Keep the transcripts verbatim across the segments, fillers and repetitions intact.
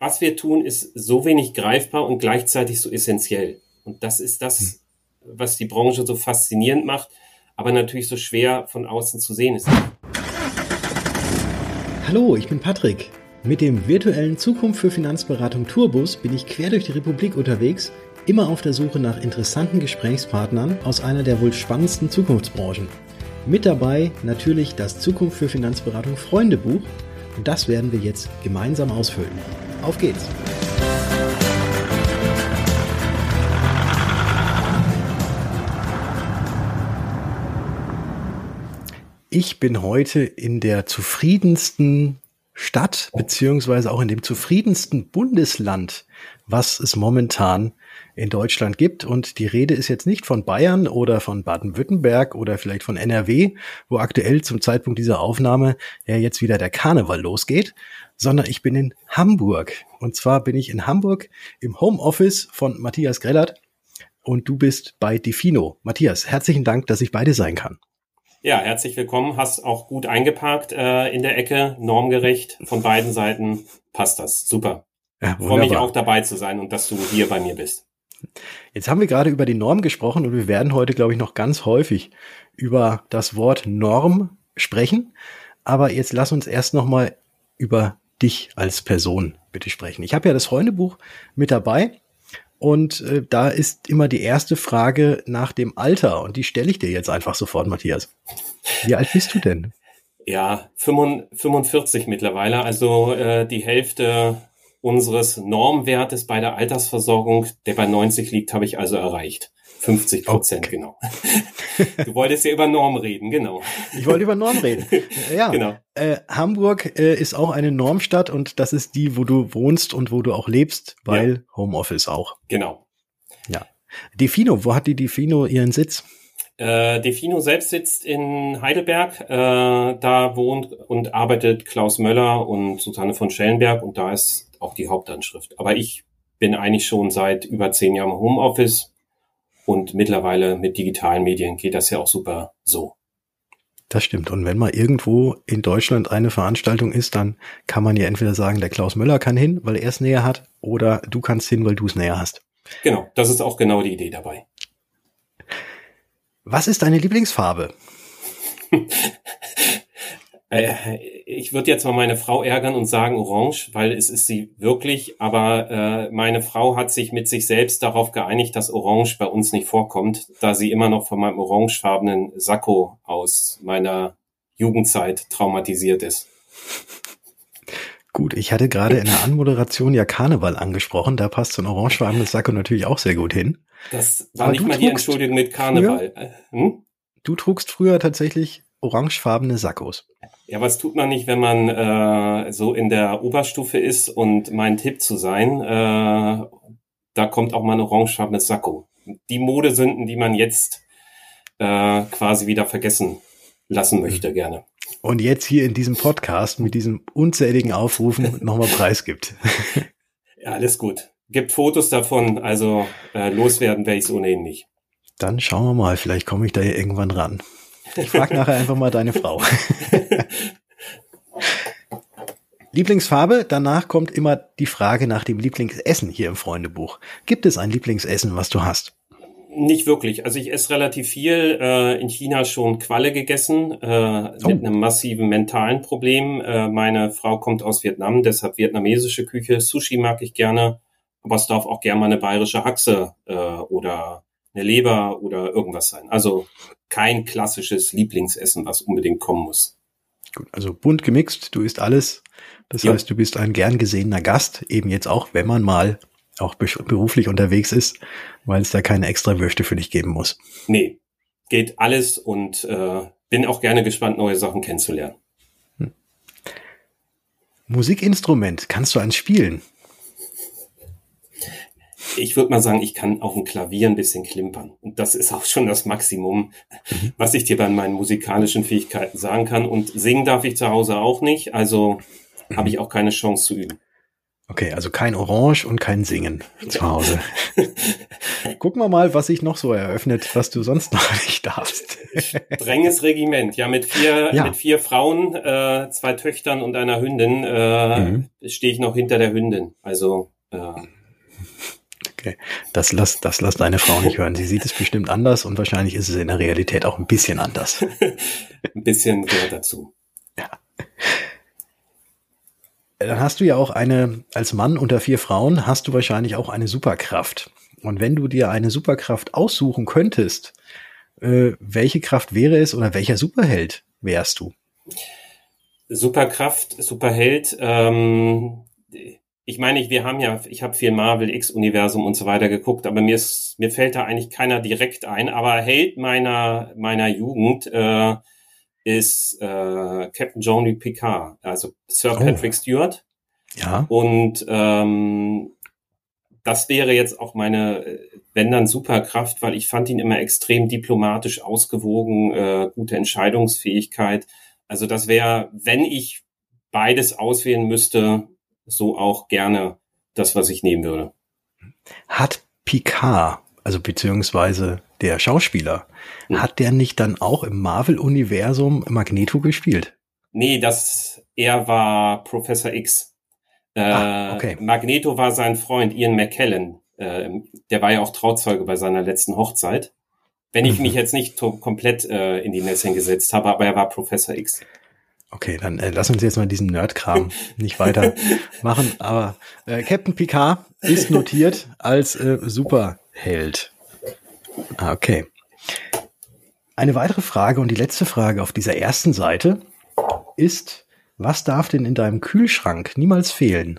was wir tun, ist so wenig greifbar und gleichzeitig so essentiell. Und das ist das, was die Branche so faszinierend macht, aber natürlich so schwer von außen zu sehen ist. Hallo, ich bin Patrick. Mit dem virtuellen Zukunft für Finanzberatung Tourbus bin ich quer durch die Republik unterwegs, immer auf der Suche nach interessanten Gesprächspartnern aus einer der wohl spannendsten Zukunftsbranchen. Mit dabei natürlich das Zukunft für Finanzberatung Freundebuch und das werden wir jetzt gemeinsam ausfüllen. Auf geht's! Ich bin heute in der zufriedensten Stadt beziehungsweise auch in dem zufriedensten Bundesland, was es momentan in Deutschland gibt. Und die Rede ist jetzt nicht von Bayern oder von Baden-Württemberg oder vielleicht von N R W, wo aktuell zum Zeitpunkt dieser Aufnahme ja jetzt wieder der Karneval losgeht, sondern ich bin in Hamburg. Und zwar bin ich in Hamburg im Homeoffice von Matthias Grellert und du bist bei Defino. Matthias, herzlichen Dank, dass ich bei dir sein kann. Ja, herzlich willkommen. Hast auch gut eingeparkt äh, in der Ecke, normgerecht von beiden Seiten. Passt das. Super. Ja, freue mich auch dabei zu sein und dass du hier bei mir bist. Jetzt haben wir gerade über die Norm gesprochen und wir werden heute, glaube ich, noch ganz häufig über das Wort Norm sprechen. Aber jetzt lass uns erst noch mal über dich als Person bitte sprechen. Ich habe ja das Freundebuch mit dabei. Und äh, da ist immer die erste Frage nach dem Alter. Und die stelle ich dir jetzt einfach sofort, Matthias. Wie alt bist du denn? Ja, fünfundvierzig mittlerweile. Also äh, die Hälfte unseres Normwertes bei der Altersversorgung, der bei neunzig liegt, habe ich also erreicht. fünfzig Prozent, okay. Genau. Du wolltest ja über Norm reden, genau. Ich wollte über Norm reden. Ja, genau. Äh, Hamburg äh, ist auch eine Normstadt und das ist die, wo du wohnst und wo du auch lebst, weil ja. Homeoffice auch. Genau. Ja. Defino, wo hat die Defino ihren Sitz? Äh, Defino selbst sitzt in Heidelberg. Äh, da wohnt und arbeitet Klaus Möller und Susanne von Schellenberg und da ist auch die Hauptanschrift. Aber ich bin eigentlich schon seit über zehn Jahren im Homeoffice. Und mittlerweile mit digitalen Medien geht das ja auch super so. Das stimmt. Und wenn mal irgendwo in Deutschland eine Veranstaltung ist, dann kann man ja entweder sagen, der Klaus Möller kann hin, weil er es näher hat, oder du kannst hin, weil du es näher hast. Genau, das ist auch genau die Idee dabei. Was ist deine Lieblingsfarbe? Ich würde jetzt mal meine Frau ärgern und sagen orange, weil es ist sie wirklich, aber äh, meine Frau hat sich mit sich selbst darauf geeinigt, dass orange bei uns nicht vorkommt, da sie immer noch von meinem orangefarbenen Sakko aus meiner Jugendzeit traumatisiert ist. Gut, ich hatte gerade in der Anmoderation ja Karneval angesprochen, da passt so ein orangefarbenes Sakko natürlich auch sehr gut hin. Das war aber nicht mal die Entschuldigung mit Karneval. Hm? Du trugst früher tatsächlich orangefarbene Sakkos. Ja, was tut man nicht, wenn man äh, so in der Oberstufe ist und mein Tipp zu sein, äh, da kommt auch mal ein orangefarbenes Sakko. Die Modesünden, die man jetzt äh, quasi wieder vergessen lassen möchte, gerne. Und jetzt hier in diesem Podcast mit diesen unzähligen Aufrufen nochmal preisgibt. Ja, alles gut. Gibt Fotos davon, also äh, loswerden werde ich es ohnehin nicht. Dann schauen wir mal, vielleicht komme ich da ja irgendwann ran. Ich frage nachher einfach mal deine Frau. Lieblingsfarbe, danach kommt immer die Frage nach dem Lieblingsessen hier im Freundebuch. Gibt es ein Lieblingsessen, was du hast? Nicht wirklich. Also ich esse relativ viel. Äh, in China schon Qualle gegessen, äh, oh. mit einem massiven mentalen Problem. Äh, meine Frau kommt aus Vietnam, deshalb vietnamesische Küche. Sushi mag ich gerne, aber es darf auch gerne mal eine bayerische Haxe äh, oder eine Leber oder irgendwas sein. Also kein klassisches Lieblingsessen, was unbedingt kommen muss. Gut, also bunt gemixt, du isst alles. Das ja. heißt, du bist ein gern gesehener Gast, eben jetzt auch, wenn man mal auch beruflich unterwegs ist, weil es da keine extra Würste für dich geben muss. Nee, geht alles und äh, bin auch gerne gespannt, neue Sachen kennenzulernen. Hm. Musikinstrument, kannst du eins spielen? Ich würde mal sagen, ich kann auf dem Klavier ein bisschen klimpern. Und das ist auch schon das Maximum, mhm. was ich dir bei meinen musikalischen Fähigkeiten sagen kann. Und singen darf ich zu Hause auch nicht, also mhm. habe ich auch keine Chance zu üben. Okay, also kein Orange und kein Singen zu Hause. Gucken wir mal, was sich noch so eröffnet, was du sonst noch nicht darfst. Strenges Regiment, ja, mit vier, Ja. mit vier Frauen, äh, zwei Töchtern und einer Hündin, äh, Mhm. stehe ich noch hinter der Hündin. Also, äh, Okay, das lass, das lass deine Frau nicht hören. Sie sieht es bestimmt anders und wahrscheinlich ist es in der Realität auch ein bisschen anders. ein bisschen gehört dazu. Dann hast du ja auch eine, als Mann unter vier Frauen, hast du wahrscheinlich auch eine Superkraft. Und wenn du dir eine Superkraft aussuchen könntest, äh, welche Kraft wäre es oder welcher Superheld wärst du? Superkraft, Superheld, ähm, ich meine, wir haben ja, ich habe viel Marvel, X-Universum und so weiter geguckt, aber mir ist, mir fällt da eigentlich keiner direkt ein. Aber Held meiner meiner Jugend äh, ist äh, Captain Jean-Luc Picard, also Sir Oh. Patrick Stewart. Ja, Und ähm, das wäre jetzt auch meine, äh, wenn dann Superkraft, weil ich fand ihn immer extrem diplomatisch ausgewogen, äh, gute Entscheidungsfähigkeit. Also das wäre, wenn ich beides auswählen müsste, so auch gerne das, was ich nehmen würde. hat Picard, also beziehungsweise der Schauspieler, Hm. hat der nicht dann auch im Marvel-Universum Magneto gespielt? Nee, das, er war Professor X. Äh, Ah, okay. Magneto war sein Freund Ian McKellen. Äh, der war ja auch Trauzeuge bei seiner letzten Hochzeit. Wenn ich Mhm. mich jetzt nicht to- komplett äh, in die Näschen gesetzt habe, aber er war Professor X. Okay, dann äh, lass uns jetzt mal diesen Nerdkram nicht weiter machen. Aber äh, Captain Picard ist notiert als äh, Superheld. Ah, okay. Eine weitere Frage und die letzte Frage auf dieser ersten Seite ist, was darf denn in deinem Kühlschrank niemals fehlen?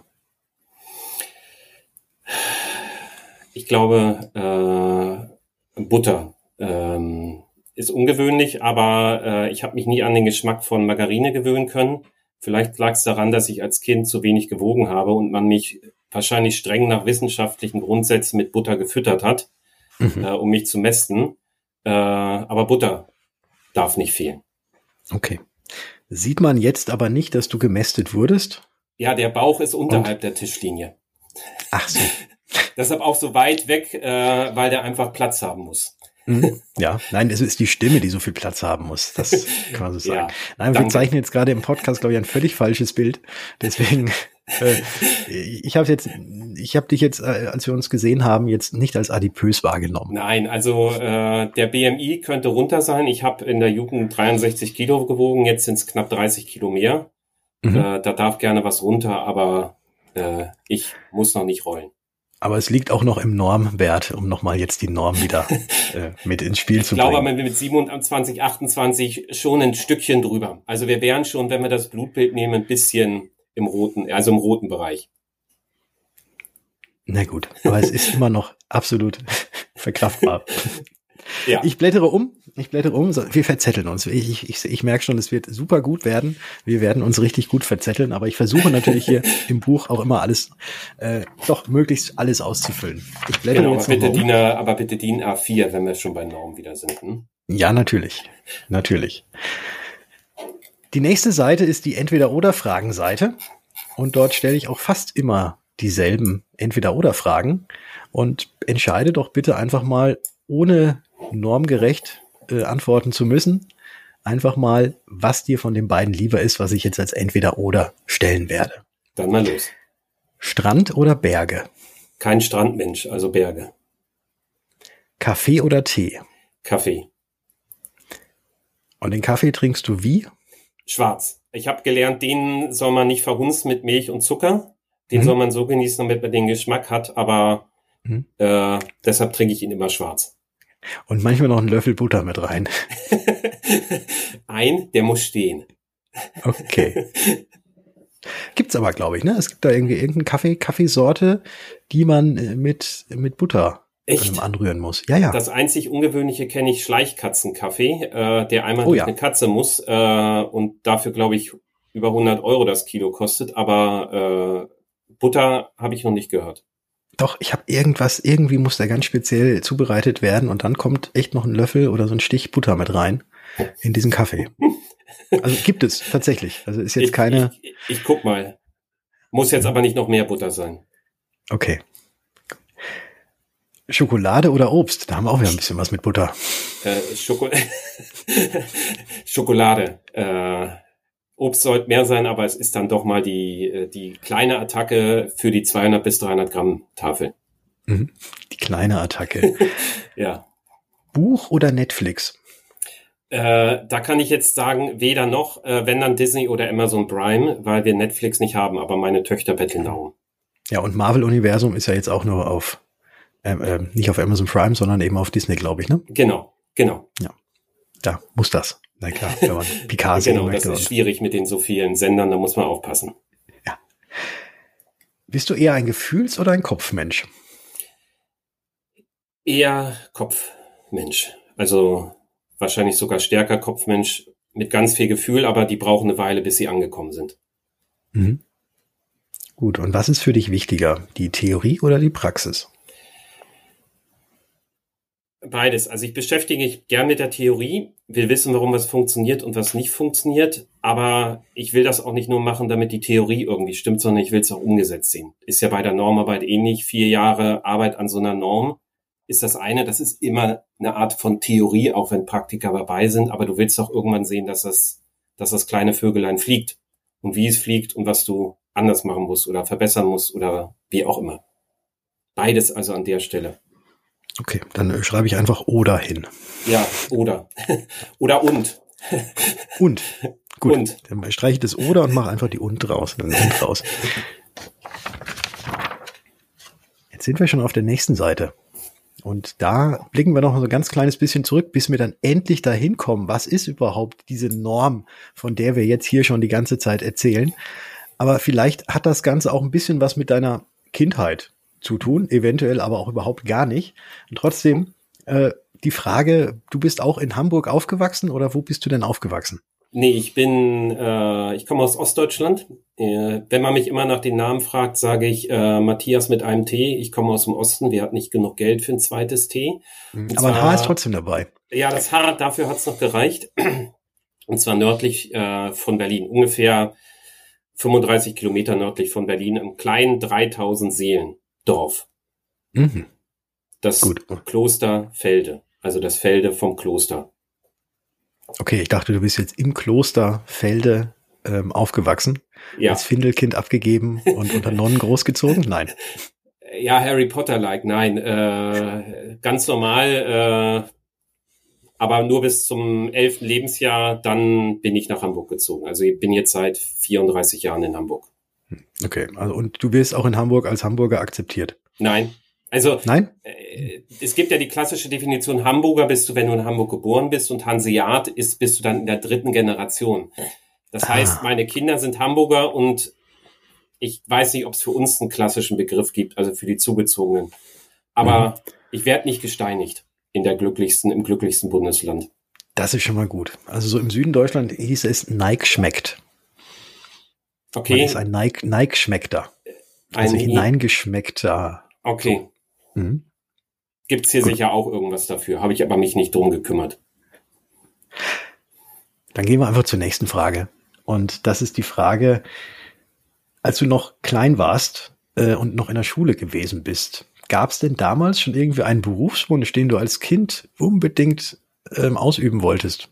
Ich glaube, äh, Butter ähm, ist ungewöhnlich, aber äh, ich habe mich nie an den Geschmack von Margarine gewöhnen können. Vielleicht lag es daran, dass ich als Kind zu wenig gewogen habe und man mich wahrscheinlich streng nach wissenschaftlichen Grundsätzen mit Butter gefüttert hat, Mhm. äh, um mich zu mästen. Äh, aber Butter darf nicht fehlen. Okay. Sieht man jetzt aber nicht, dass du gemästet wurdest? Ja, der Bauch ist unterhalb der Tischlinie. Ach so. Deshalb auch so weit weg, äh, weil der einfach Platz haben muss. Mhm. Ja, nein, es ist die Stimme, die so viel Platz haben muss. Das kann man so sagen. Ja, Nein, wir danke. zeichnen jetzt gerade im Podcast, glaube ich, ein völlig falsches Bild. Deswegen, äh, ich habe jetzt, ich habe dich jetzt, äh, als wir uns gesehen haben, jetzt nicht als adipös wahrgenommen. Nein, also äh, der B M I könnte runter sein. Ich habe in der Jugend dreiundsechzig Kilo gewogen, jetzt sind es knapp dreißig Kilo mehr. Mhm. Äh, da darf gerne was runter, aber äh, ich muss noch nicht rollen. Aber es liegt auch noch im Normwert, um nochmal jetzt die Norm wieder äh, mit ins Spiel Ich zu glaube, bringen. wir mit siebenundzwanzig, achtundzwanzig schon ein Stückchen drüber. Also wir wären schon, wenn wir das Blutbild nehmen, ein bisschen im roten, also im roten Bereich. Na gut, aber es ist immer noch absolut verkraftbar. Ja. Ich blättere um, ich blättere um, so, wir verzetteln uns. Ich, ich, ich, ich merke schon, es wird super gut werden. Wir werden uns richtig gut verzetteln, aber ich versuche natürlich hier im Buch auch immer alles, äh, doch möglichst alles auszufüllen. Ich blättere Genau, jetzt aber noch bitte, mal um. DIN A, aber bitte DIN A vier, wenn wir schon bei Norm wieder sind. Hm? Ja, natürlich, natürlich. Die nächste Seite ist die Entweder-oder-Fragen-Seite und dort stelle ich auch fast immer dieselben Entweder-oder-Fragen und entscheide doch bitte einfach mal, ohne normgerecht äh, antworten zu müssen, einfach mal, was dir von den beiden lieber ist, was ich jetzt als Entweder-oder stellen werde. Dann mal los. Strand oder Berge? Kein Strandmensch, also Berge. Kaffee oder Tee? Kaffee. Und den Kaffee trinkst du wie? Schwarz. Ich habe gelernt, den soll man nicht verhunzen mit Milch und Zucker. Den Mhm. soll man so genießen, damit man den Geschmack hat, aber Mhm. äh, deshalb trinke ich ihn immer schwarz. Und manchmal noch einen Löffel Butter mit rein. Ein, der muss stehen. Okay. Gibt's aber, glaube ich, ne? Es gibt da irgendwie irgendeine Kaffee, Kaffeesorte, die man äh, mit, mit Butter Echt? ähm, anrühren muss. Ja, ja. Das einzig Ungewöhnliche kenne ich Schleichkatzenkaffee, äh, der einmal Oh durch ja. eine Katze muss äh, und dafür, glaube ich, über hundert Euro das Kilo kostet, aber äh, Butter habe ich noch nicht gehört. Doch, ich habe irgendwas, irgendwie muss der ganz speziell zubereitet werden und dann kommt echt noch ein Löffel oder so ein Stich Butter mit rein in diesen Kaffee. Also gibt es tatsächlich. Also ist jetzt ich, keine. Ich, ich, ich guck mal. Muss jetzt aber nicht noch mehr Butter sein. Okay. Schokolade oder Obst? Da haben wir auch wieder ein bisschen was mit Butter. Äh, Schoko Schokolade. Äh, Obst sollte mehr sein, aber es ist dann doch mal die, die kleine Attacke für die zweihundert bis dreihundert Gramm Tafel. Mhm. Die kleine Attacke. Ja. Buch oder Netflix? Äh, da kann ich jetzt sagen, weder noch, äh, wenn dann Disney oder Amazon Prime, weil wir Netflix nicht haben, aber meine Töchter betteln darum. Ja, und Marvel-Universum ist ja jetzt auch nur auf, äh, äh, nicht auf Amazon Prime, sondern eben auf Disney, glaube ich, ne? Genau, genau. Ja, da muss das. Na klar, wenn man Picard sehen Genau, möchte. das ist schwierig mit den so vielen Sendern, da muss man aufpassen. Ja. Bist du eher ein Gefühls- oder ein Kopfmensch? Eher Kopfmensch. Also wahrscheinlich sogar stärker Kopfmensch mit ganz viel Gefühl, aber die brauchen eine Weile, bis sie angekommen sind. Mhm. Gut, und was ist für dich wichtiger, die Theorie oder die Praxis? Beides. Also ich beschäftige mich gern mit der Theorie, will wissen, warum was funktioniert und was nicht funktioniert, aber ich will das auch nicht nur machen, damit die Theorie irgendwie stimmt, sondern ich will es auch umgesetzt sehen. Ist ja bei der Normarbeit ähnlich. Vier Jahre Arbeit an so einer Norm ist das eine. Das ist immer eine Art von Theorie, auch wenn Praktiker dabei sind, aber du willst doch irgendwann sehen, dass das, dass das kleine Vögelein fliegt und wie es fliegt und was du anders machen musst oder verbessern musst oder wie auch immer. Beides also an der Stelle. Okay, dann schreibe ich einfach oder hin. Ja, oder. Oder und. Und. Gut, und. Dann streiche ich das oder und mache einfach die und raus. Dann und raus. Jetzt sind wir schon auf der nächsten Seite. Und da blicken wir noch so ein ganz kleines bisschen zurück, bis wir dann endlich dahin kommen. Was ist überhaupt diese Norm, von der wir jetzt hier schon die ganze Zeit erzählen? Aber vielleicht hat das Ganze auch ein bisschen was mit deiner Kindheit zu tun, eventuell aber auch überhaupt gar nicht. Und trotzdem äh, die Frage, du bist auch in Hamburg aufgewachsen oder wo bist du denn aufgewachsen? Nee, ich bin, äh, ich komme aus Ostdeutschland. Äh, wenn man mich immer nach den Namen fragt, sage ich äh, Matthias mit einem T. Ich komme aus dem Osten, wir hatten nicht genug Geld für ein zweites T. Und aber ein H ist trotzdem dabei. Ja, das H, dafür hat's noch gereicht. Und zwar nördlich äh, von Berlin, ungefähr fünfunddreißig Kilometer nördlich von Berlin, im kleinen dreitausend Seelen Dorf. Mhm. Das Gut. Kloster Felde, also das Felde vom Kloster. Okay, ich dachte, du bist jetzt im Kloster Felde ähm, aufgewachsen, ja. Als Findelkind abgegeben und unter Nonnen großgezogen? Nein. Ja, Harry Potter-like, nein. Äh, ganz normal, äh, aber nur bis zum elften Lebensjahr, dann bin ich nach Hamburg gezogen. Also ich bin jetzt seit vierunddreißig Jahren in Hamburg. Okay, also und du wirst auch in Hamburg als Hamburger akzeptiert? Nein. Also Nein? Äh, es gibt ja die klassische Definition, Hamburger bist du, wenn du in Hamburg geboren bist, und Hanseat ist, bist du dann in der dritten Generation. Das ah. heißt, meine Kinder sind Hamburger und ich weiß nicht, ob es für uns einen klassischen Begriff gibt, also für die Zugezogenen. Aber mhm. ich werde nicht gesteinigt in der glücklichsten, im glücklichsten Bundesland. Das ist schon mal gut. Also so im Süden Deutschland hieß es Nike schmeckt. Okay. Man ist ein Nike, Nike schmeckter. Also ein hineingeschmeckter. Okay. So. Mhm. Gibt's hier gut. sicher auch irgendwas dafür, habe ich aber mich nicht drum gekümmert. Dann gehen wir einfach zur nächsten Frage. Und das ist die Frage, als du noch klein warst äh, und noch in der Schule gewesen bist, gab es denn damals schon irgendwie einen Berufswunsch, den du als Kind unbedingt ähm, ausüben wolltest?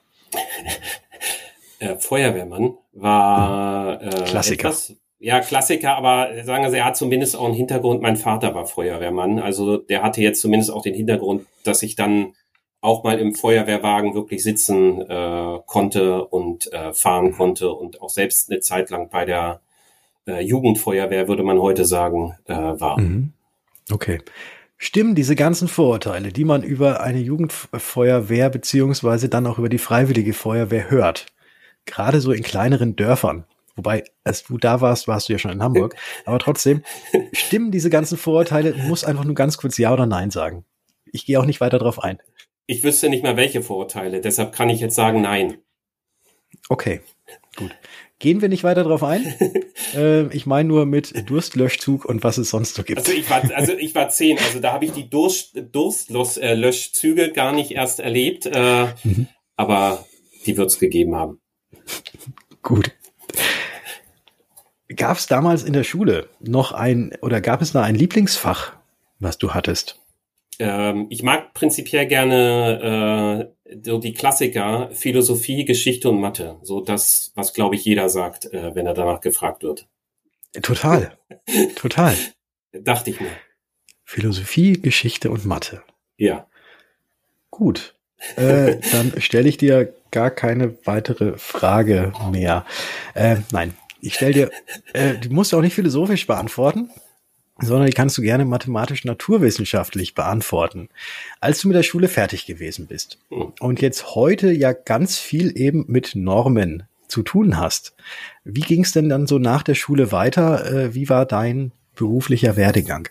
äh, Feuerwehrmann war äh, Klassiker. Etwas, ja, Klassiker, aber sagen wir, er hat zumindest auch einen Hintergrund. Mein Vater war Feuerwehrmann, also der hatte jetzt zumindest auch den Hintergrund, dass ich dann auch mal im Feuerwehrwagen wirklich sitzen äh, konnte und äh, fahren konnte und auch selbst eine Zeit lang bei der äh, Jugendfeuerwehr, würde man heute sagen, äh, war. Mhm. Okay. Stimmen diese ganzen Vorurteile, die man über eine Jugendfeuerwehr beziehungsweise dann auch über die Freiwillige Feuerwehr hört, gerade so in kleineren Dörfern, wobei, als du da warst, warst du ja schon in Hamburg, aber trotzdem, stimmen diese ganzen Vorurteile, du musst einfach nur ganz kurz Ja oder Nein sagen. Ich gehe auch nicht weiter drauf ein. Ich wüsste nicht mal, welche Vorurteile, deshalb kann ich jetzt sagen Nein. Okay, gut. Gehen wir nicht weiter drauf ein. äh, ich meine nur mit Durstlöschzug und was es sonst so gibt. Also ich war, also ich war zehn, also da habe ich die Durst, Durstlöschzüge gar nicht erst erlebt, äh, mhm. aber die wird es gegeben haben. Gut. Gab es damals in der Schule noch ein, oder gab es noch ein Lieblingsfach, was du hattest? Ähm, ich mag prinzipiell gerne äh, so die Klassiker, Philosophie, Geschichte und Mathe. So das, was, glaube ich, jeder sagt, äh, wenn er danach gefragt wird. Total, total. Dachte ich mir. Philosophie, Geschichte und Mathe. Ja. Gut, äh, dann stelle ich dir gar keine weitere Frage mehr. Äh, nein, ich stelle dir, äh, die musst du auch nicht philosophisch beantworten, sondern die kannst du gerne mathematisch-naturwissenschaftlich beantworten. Als du mit der Schule fertig gewesen bist und jetzt heute ja ganz viel eben mit Normen zu tun hast, wie ging es denn dann so nach der Schule weiter? Äh, wie war dein beruflicher Werdegang?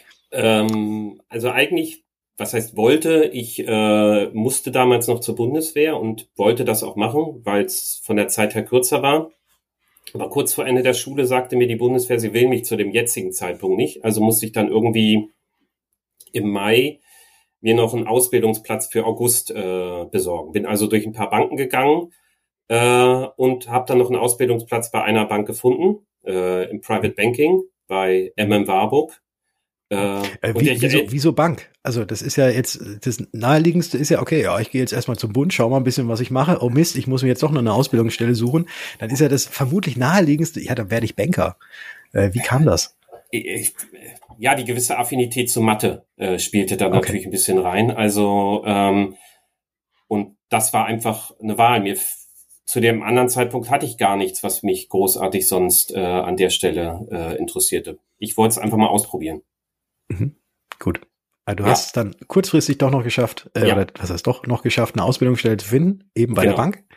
Ähm, also eigentlich, was heißt wollte, ich äh, musste damals noch zur Bundeswehr und wollte das auch machen, weil es von der Zeit her kürzer war. Aber kurz vor Ende der Schule sagte mir die Bundeswehr, sie will mich zu dem jetzigen Zeitpunkt nicht. Also musste ich dann irgendwie im Mai mir noch einen Ausbildungsplatz für August äh, besorgen. Bin also durch ein paar Banken gegangen äh, und habe dann noch einen Ausbildungsplatz bei einer Bank gefunden, äh, im Private Banking bei M M Warburg. Äh, wie, ich, wieso, wieso Bank? Also das ist ja jetzt, das Naheliegendste ist ja, okay, ja, ich gehe jetzt erstmal zum Bund, schau mal ein bisschen, was ich mache. Oh Mist, ich muss mir jetzt doch noch eine Ausbildungsstelle suchen. Dann ist ja das vermutlich Naheliegendste, ja, dann werde ich Banker. Äh, wie kam das? Ich, ja, die gewisse Affinität zur Mathe äh, spielte da okay. natürlich ein bisschen rein. Also ähm, und das war einfach eine Wahl. Mir zu dem anderen Zeitpunkt hatte ich gar nichts, was mich großartig sonst äh, an der Stelle äh, interessierte. Ich wollte es einfach mal ausprobieren. Mhm. Gut. Also du ja. hast es dann kurzfristig doch noch geschafft, äh, ja. oder was heißt doch noch geschafft, eine Ausbildungsstelle zu finden, eben bei genau. der Bank.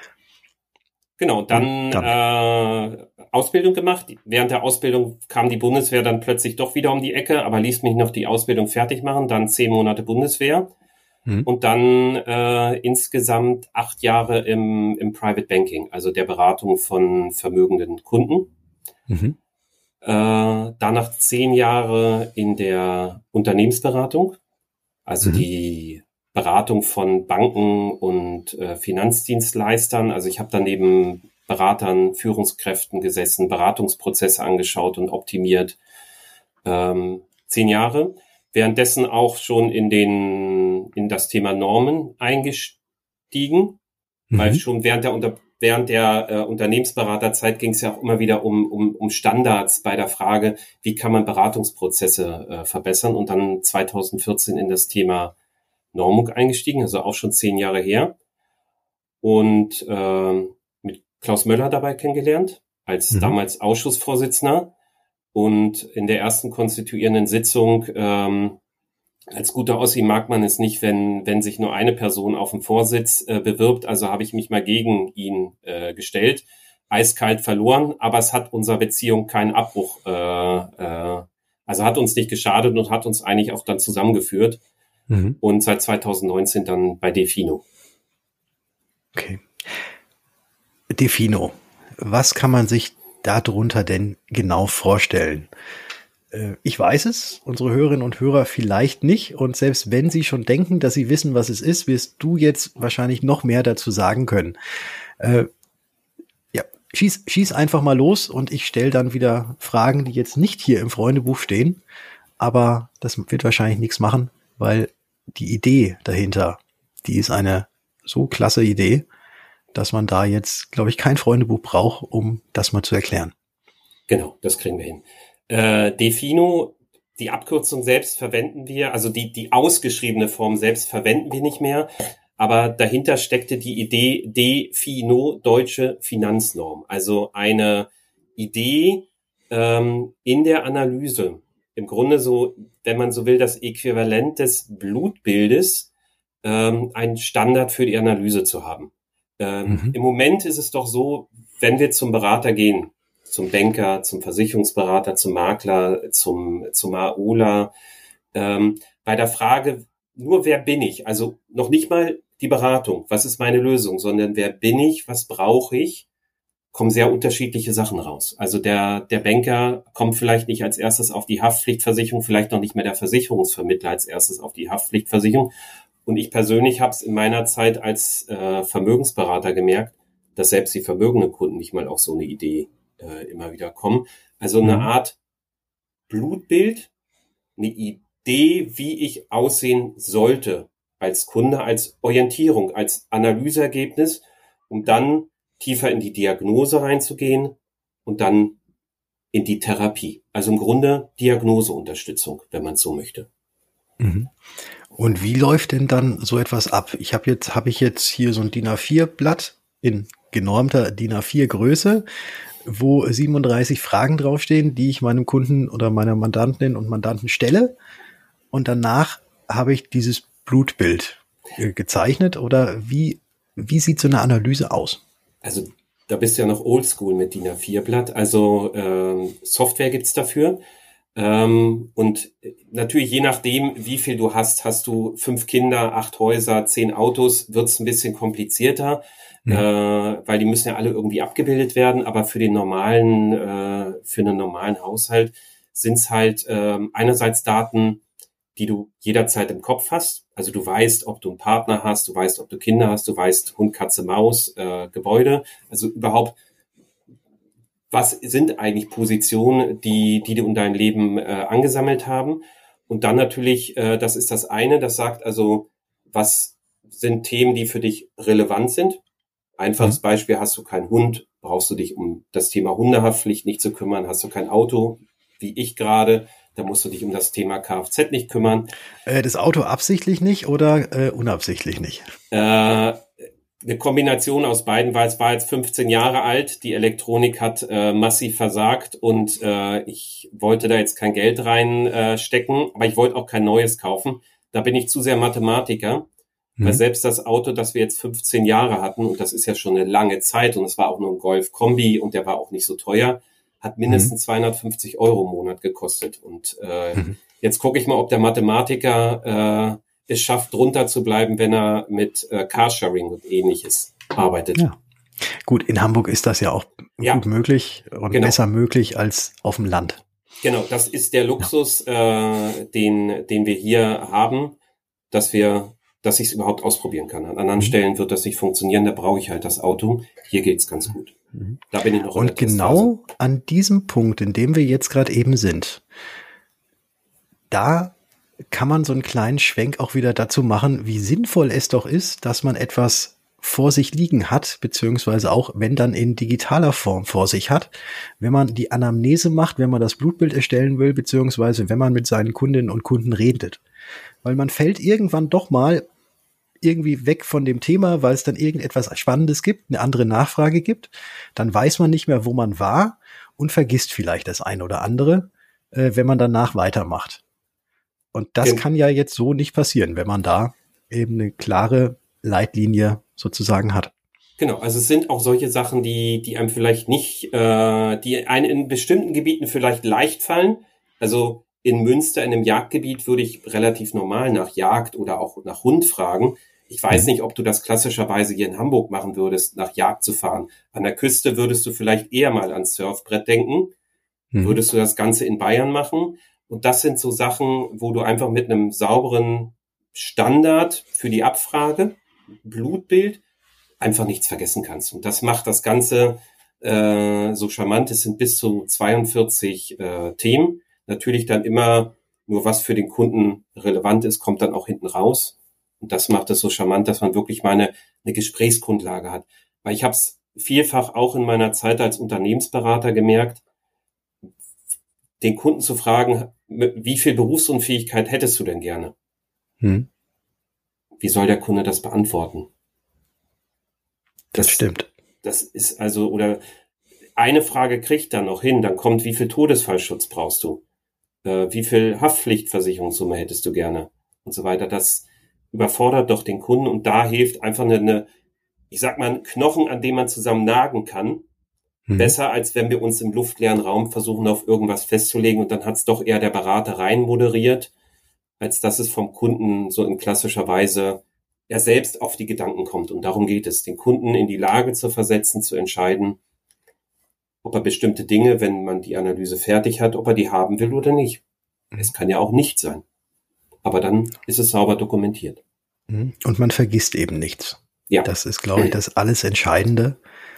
Genau, dann, dann. Äh, Ausbildung gemacht. Während der Ausbildung kam die Bundeswehr dann plötzlich doch wieder um die Ecke, aber ließ mich noch die Ausbildung fertig machen, dann zehn Monate Bundeswehr mhm. und dann äh, insgesamt acht Jahre im, im Private Banking, also der Beratung von vermögenden Kunden. Mhm. Äh, danach zehn Jahre in der Unternehmensberatung, also mhm. die Beratung von Banken und äh, Finanzdienstleistern. Also ich habe dann neben Beratern, Führungskräften gesessen, Beratungsprozesse angeschaut und optimiert. Ähm, zehn Jahre. Währenddessen auch schon in den in das Thema Normen eingestiegen, mhm. weil schon während der Unter Während der äh, Unternehmensberaterzeit ging es ja auch immer wieder um, um, um Standards bei der Frage, wie kann man Beratungsprozesse äh, verbessern, und dann zwanzig vierzehn in das Thema Normung eingestiegen, also auch schon zehn Jahre her, und äh, mit Klaus Möller dabei kennengelernt, als mhm. damals Ausschussvorsitzender, und in der ersten konstituierenden Sitzung ähm, als guter Ossi mag man es nicht, wenn wenn sich nur eine Person auf dem Vorsitz äh, bewirbt. Also habe ich mich mal gegen ihn äh, gestellt. Eiskalt verloren, aber es hat unserer Beziehung keinen Abbruch. Äh, äh, also hat uns nicht geschadet und hat uns eigentlich auch dann zusammengeführt. Mhm. Und seit zwanzig neunzehn dann bei Defino. Okay. Defino. Was kann man sich darunter denn genau vorstellen? Ich weiß es, unsere Hörerinnen und Hörer vielleicht nicht. Und selbst wenn sie schon denken, dass sie wissen, was es ist, wirst du jetzt wahrscheinlich noch mehr dazu sagen können. Äh, ja, schieß, schieß einfach mal los und ich stelle dann wieder Fragen, die jetzt nicht hier im Freundebuch stehen. Aber das wird wahrscheinlich nichts machen, weil die Idee dahinter, die ist eine so klasse Idee, dass man da jetzt, glaube ich, kein Freundebuch braucht, um das mal zu erklären. Genau, das kriegen wir hin. Äh, Defino, die Abkürzung selbst verwenden wir, also die die ausgeschriebene Form selbst verwenden wir nicht mehr, aber dahinter steckte die Idee Defino, deutsche Finanznorm, also eine Idee ähm, in der Analyse, im Grunde so, wenn man so will, das Äquivalent des Blutbildes, ähm, einen Standard für die Analyse zu haben. Ähm, mhm. Im Moment ist es doch so, wenn wir zum Berater gehen, zum Banker, zum Versicherungsberater, zum Makler, zum, zum AOLA, ähm, bei der Frage, nur wer bin ich? Also noch nicht mal die Beratung, was ist meine Lösung, sondern wer bin ich, was brauche ich, kommen sehr unterschiedliche Sachen raus. Also der, der Banker kommt vielleicht nicht als erstes auf die Haftpflichtversicherung, vielleicht noch nicht mehr der Versicherungsvermittler als erstes auf die Haftpflichtversicherung. Und ich persönlich habe es in meiner Zeit als äh, Vermögensberater gemerkt, dass selbst die vermögenden Kunden nicht mal auf so eine Idee äh, immer wieder kommen. Also eine mhm. Art Blutbild, eine Idee, wie ich aussehen sollte als Kunde, als Orientierung, als Analyseergebnis, um dann tiefer in die Diagnose reinzugehen und dann in die Therapie. Also im Grunde Diagnoseunterstützung, wenn man es so möchte. Mhm. Und wie läuft denn dann so etwas ab? Ich habe jetzt, habe ich jetzt hier so ein D I N A vier Blatt in genormter D I N A vier Größe, wo siebenunddreißig Fragen draufstehen, die ich meinem Kunden oder meiner Mandantin und Mandanten stelle. Und danach habe ich dieses Blutbild äh, gezeichnet. Oder wie, wie sieht so eine Analyse aus? Also da bist du ja noch oldschool mit D I N A vier Blatt. Also ähm, Software gibt's dafür. Ähm, und natürlich je nachdem, wie viel du hast, hast du fünf Kinder, acht Häuser, zehn Autos, wird's ein bisschen komplizierter, mhm. äh, weil die müssen ja alle irgendwie abgebildet werden. Aber für den normalen, äh, für einen normalen Haushalt sind's halt äh, einerseits Daten, die du jederzeit im Kopf hast. Also du weißt, ob du einen Partner hast, du weißt, ob du Kinder hast, du weißt Hund, Katze, Maus, äh, Gebäude. Also überhaupt, was sind eigentlich Positionen, die, die du in deinem Leben äh, angesammelt haben? Und dann natürlich, äh, das ist das eine, das sagt also, was sind Themen, die für dich relevant sind? Einfaches mhm. Beispiel, hast du keinen Hund, brauchst du dich um das Thema Hundehaftpflicht nicht zu kümmern, hast du kein Auto, wie ich gerade, da musst du dich um das Thema Kfz nicht kümmern. Äh, das Auto absichtlich nicht oder äh, unabsichtlich nicht? Äh, eine Kombination aus beiden, weil es war jetzt fünfzehn Jahre alt, die Elektronik hat äh, massiv versagt und äh, ich wollte da jetzt kein Geld reinstecken, äh, stecken, aber ich wollte auch kein neues kaufen. Da bin ich zu sehr Mathematiker, mhm. weil selbst das Auto, das wir jetzt fünfzehn Jahre hatten, und das ist ja schon eine lange Zeit und es war auch nur ein Golf-Kombi und der war auch nicht so teuer, hat mindestens mhm. zweihundertfünfzig Euro im Monat gekostet. Und äh, mhm. jetzt gucke ich mal, ob der Mathematiker äh, es schafft, drunter zu bleiben, wenn er mit äh, Carsharing und Ähnliches arbeitet. Ja. Gut, in Hamburg ist das ja auch ja. gut möglich und genau. besser möglich als auf dem Land. Genau, das ist der Luxus, ja. äh, den den wir hier haben, dass wir, dass ich es überhaupt ausprobieren kann. An anderen mhm. Stellen wird das nicht funktionieren, da brauche ich halt das Auto. Hier geht's ganz gut. Mhm. Da bin ich noch. Und genau an diesem Punkt, in dem wir jetzt gerade eben sind, da kann man so einen kleinen Schwenk auch wieder dazu machen, wie sinnvoll es doch ist, dass man etwas vor sich liegen hat, beziehungsweise auch, wenn dann in digitaler Form vor sich hat, wenn man die Anamnese macht, wenn man das Blutbild erstellen will, beziehungsweise wenn man mit seinen Kundinnen und Kunden redet. Weil man fällt irgendwann doch mal irgendwie weg von dem Thema, weil es dann irgendetwas Spannendes gibt, eine andere Nachfrage gibt, dann weiß man nicht mehr, wo man war und vergisst vielleicht das ein oder andere, äh, wenn man danach weitermacht. Und das ja. kann ja jetzt so nicht passieren, wenn man da eben eine klare Leitlinie sozusagen hat. Genau, also es sind auch solche Sachen, die die einem vielleicht nicht, äh, die einem in bestimmten Gebieten vielleicht leicht fallen. Also in Münster, in einem Jagdgebiet, würde ich relativ normal nach Jagd oder auch nach Hund fragen. Ich weiß mhm. nicht, ob du das klassischerweise hier in Hamburg machen würdest, nach Jagd zu fahren. An der Küste würdest du vielleicht eher mal ans Surfbrett denken. Mhm. Würdest du das Ganze in Bayern machen? Und das sind so Sachen, wo du einfach mit einem sauberen Standard für die Abfrage, Blutbild, einfach nichts vergessen kannst. Und das macht das Ganze äh, so charmant. Es sind bis zu zweiundvierzig äh, Themen. Natürlich dann immer nur, was für den Kunden relevant ist, kommt dann auch hinten raus. Und das macht es so charmant, dass man wirklich mal eine, eine Gesprächsgrundlage hat. Weil ich habe es vielfach auch in meiner Zeit als Unternehmensberater gemerkt, den Kunden zu fragen, wie viel Berufsunfähigkeit hättest du denn gerne? Hm. Wie soll der Kunde das beantworten? Das, das stimmt. Das ist also, oder eine Frage kriegt dann noch hin, dann kommt, wie viel Todesfallschutz brauchst du? Äh, wie viel Haftpflichtversicherungssumme hättest du gerne? Und so weiter. Das überfordert doch den Kunden und da hilft einfach eine, eine ich sag mal, ein Knochen, an dem man zusammen nagen kann. Mhm. Besser, als wenn wir uns im luftleeren Raum versuchen, auf irgendwas festzulegen und dann hat es doch eher der Berater rein moderiert, als dass es vom Kunden so in klassischer Weise er selbst auf die Gedanken kommt. Und darum geht es, den Kunden in die Lage zu versetzen, zu entscheiden, ob er bestimmte Dinge, wenn man die Analyse fertig hat, ob er die haben will oder nicht. Mhm. Es kann ja auch nicht sein. Aber dann ist es sauber dokumentiert. Und man vergisst eben nichts. Ja. Das ist, glaube ich, das alles Entscheidende.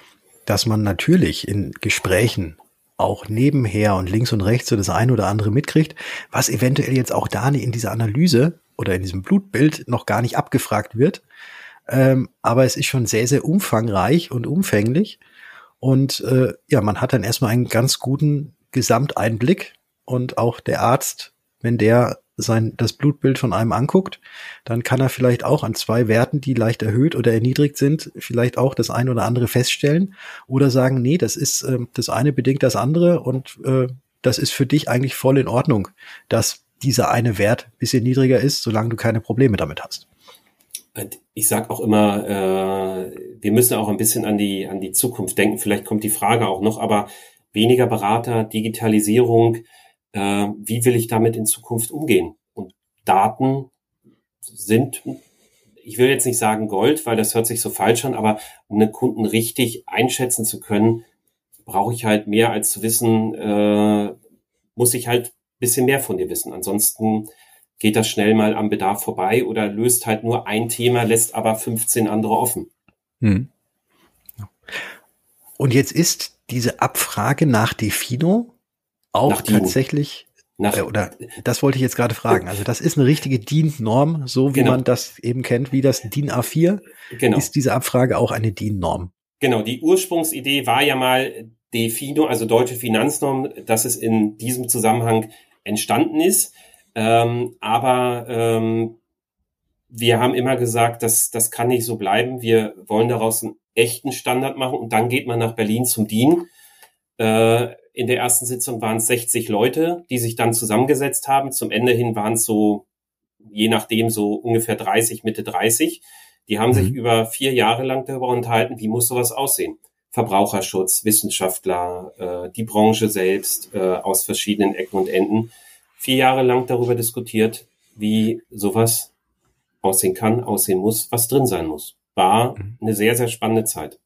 dass man natürlich in Gesprächen auch nebenher und links und rechts so das eine oder andere mitkriegt, was eventuell jetzt auch da in dieser Analyse oder in diesem Blutbild noch gar nicht abgefragt wird. Ähm, aber es ist schon sehr, sehr umfangreich und umfänglich. Und äh, ja, man hat dann erstmal einen ganz guten Gesamteinblick. Und auch der Arzt, wenn der sein das Blutbild von einem anguckt, dann kann er vielleicht auch an zwei Werten, die leicht erhöht oder erniedrigt sind, vielleicht auch das eine oder andere feststellen oder sagen, nee, das ist äh, das eine bedingt das andere und äh, das ist für dich eigentlich voll in Ordnung, dass dieser eine Wert ein bisschen niedriger ist, solange du keine Probleme damit hast. Ich sage auch immer, äh, wir müssen auch ein bisschen an die an die Zukunft denken. Vielleicht kommt die Frage auch noch, aber weniger Berater, Digitalisierung, äh, wie will ich damit in Zukunft umgehen? Und Daten sind, ich will jetzt nicht sagen Gold, weil das hört sich so falsch an, aber um einen Kunden richtig einschätzen zu können, brauche ich halt mehr als zu wissen, äh, muss ich halt ein bisschen mehr von dir wissen. Ansonsten geht das schnell mal am Bedarf vorbei oder löst halt nur ein Thema, lässt aber fünfzehn andere offen. Hm. Und jetzt ist diese Abfrage nach DEFINO auch nach tatsächlich, nach, äh, oder das wollte ich jetzt gerade fragen, also das ist eine richtige D I N-Norm, so wie genau. man das eben kennt, wie das D I N A vier, genau. ist diese Abfrage auch eine D I N-Norm. Genau, die Ursprungsidee war ja mal DEFINO, also Deutsche Finanznorm, dass es in diesem Zusammenhang entstanden ist. Ähm, aber ähm, wir haben immer gesagt, dass das kann nicht so bleiben. Wir wollen daraus einen echten Standard machen und dann geht man nach Berlin zum D I N. Äh, in der ersten Sitzung waren es sechzig Leute, die sich dann zusammengesetzt haben. Zum Ende hin waren es so, je nachdem, so ungefähr dreißig, Mitte dreißig. Die haben mhm. sich über vier Jahre lang darüber unterhalten, wie muss sowas aussehen. Verbraucherschutz, Wissenschaftler, äh, die Branche selbst äh, aus verschiedenen Ecken und Enden. Vier Jahre lang darüber diskutiert, wie sowas aussehen kann, aussehen muss, was drin sein muss. War eine sehr, sehr spannende Zeit.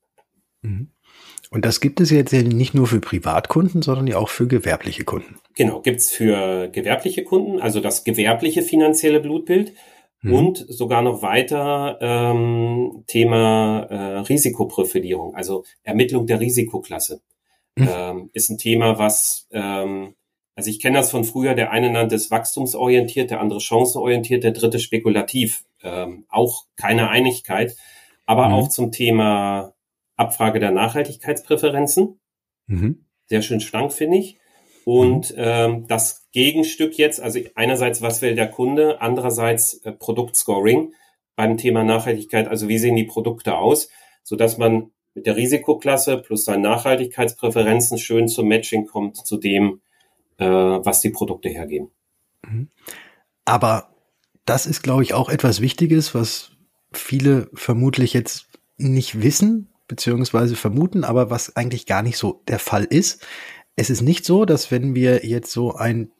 Und das gibt es jetzt ja nicht nur für Privatkunden, sondern ja auch für gewerbliche Kunden. Genau, gibt's für gewerbliche Kunden, also das gewerbliche finanzielle Blutbild mhm. und sogar noch weiter ähm, Thema äh, Risikoprofilierung, also Ermittlung der Risikoklasse. Mhm. Ähm, ist ein Thema, was ähm, Also ich kenne das von früher, der eine nannte es wachstumsorientiert, der andere chancenorientiert, der dritte spekulativ. Ähm, auch keine Einigkeit, aber mhm. auch zum Thema Abfrage der Nachhaltigkeitspräferenzen. Mhm. Sehr schön schlank, finde ich. Und mhm. ähm, das Gegenstück jetzt, also einerseits, was will der Kunde, andererseits äh, Produktscoring beim Thema Nachhaltigkeit, also wie sehen die Produkte aus, sodass man mit der Risikoklasse plus seinen Nachhaltigkeitspräferenzen schön zum Matching kommt zu dem, was die Produkte hergeben. Aber das ist, glaube ich, auch etwas Wichtiges, was viele vermutlich jetzt nicht wissen, beziehungsweise vermuten, aber was eigentlich gar nicht so der Fall ist. Es ist nicht so, dass wenn wir jetzt so ein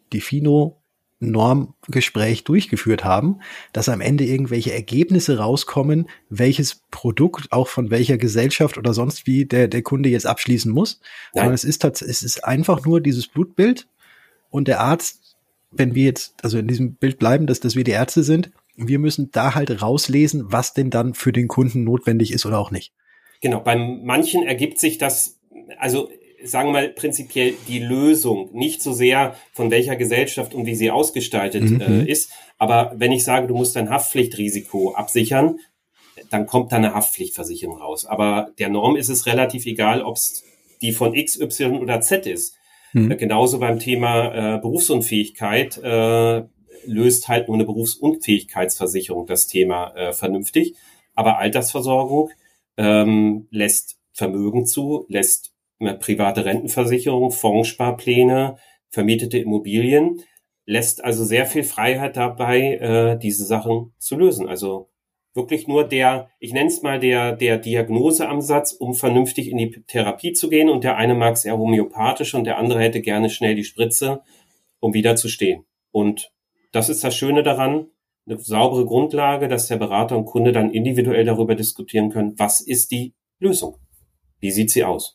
DEFINO-Normgespräch durchgeführt haben, dass am Ende irgendwelche Ergebnisse rauskommen, welches Produkt auch von welcher Gesellschaft oder sonst wie der, der Kunde jetzt abschließen muss. Nein. Sondern es ist, es ist einfach nur dieses Blutbild. Und der Arzt, wenn wir jetzt, also in diesem Bild bleiben, dass, dass wir die Ärzte sind, wir müssen da halt rauslesen, was denn dann für den Kunden notwendig ist oder auch nicht. Genau, bei manchen ergibt sich das, also sagen wir mal prinzipiell die Lösung, nicht so sehr von welcher Gesellschaft und wie sie ausgestaltet mhm. äh, ist, aber wenn ich sage, du musst dein Haftpflichtrisiko absichern, dann kommt da eine Haftpflichtversicherung raus. Aber der Norm ist es relativ egal, ob es die von X, Y oder Z ist. Mhm. Genauso beim Thema äh, Berufsunfähigkeit äh, löst halt nur eine Berufsunfähigkeitsversicherung das Thema äh, vernünftig. Aber Altersversorgung ähm, lässt Vermögen zu, lässt eine private Rentenversicherung, Fondssparpläne, vermietete Immobilien, lässt also sehr viel Freiheit dabei, äh, diese Sachen zu lösen. Also wirklich nur der, ich nenne es mal der, der Diagnoseansatz, um vernünftig in die Therapie zu gehen. Und der eine mag es eher homöopathisch und der andere hätte gerne schnell die Spritze, um wieder zu stehen. Und das ist das Schöne daran, eine saubere Grundlage, dass der Berater und Kunde dann individuell darüber diskutieren können, was ist die Lösung? Wie sieht sie aus?